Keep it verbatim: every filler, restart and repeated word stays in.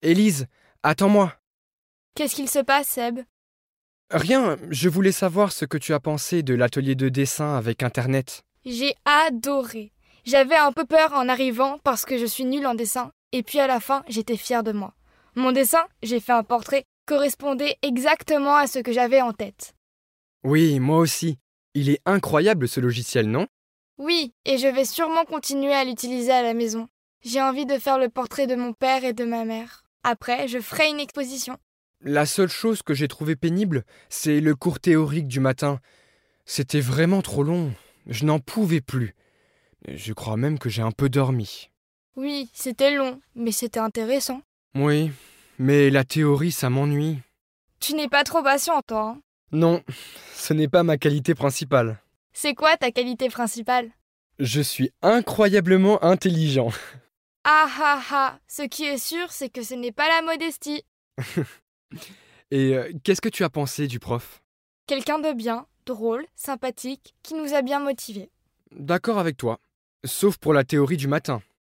Élise, attends-moi. Qu'est-ce qu'il se passe, Seb? Rien, je voulais savoir ce que tu as pensé de l'atelier de dessin avec Internet. J'ai adoré. J'avais un peu peur en arrivant parce que je suis nulle en dessin. Et puis à la fin, j'étais fière de moi. Mon dessin, j'ai fait un portrait, correspondait exactement à ce que j'avais en tête. Oui, moi aussi. Il est incroyable ce logiciel, non? Oui, et je vais sûrement continuer à l'utiliser à la maison. J'ai envie de faire le portrait de mon père et de ma mère. Après, je ferai une exposition. La seule chose que j'ai trouvé pénible, c'est le cours théorique du matin. C'était vraiment trop long. Je n'en pouvais plus. Je crois même que j'ai un peu dormi. Oui, c'était long, mais c'était intéressant. Oui, mais la théorie, ça m'ennuie. Tu n'es pas trop patient, toi, hein? Non, ce n'est pas ma qualité principale. C'est quoi ta qualité principale? Je suis incroyablement intelligent. Ah ah ah! Ce qui est sûr, c'est que ce n'est pas la modestie. Et euh, qu'est-ce que tu as pensé du prof? Quelqu'un de bien, drôle, sympathique, qui nous a bien motivés. D'accord avec toi. Sauf pour la théorie du matin.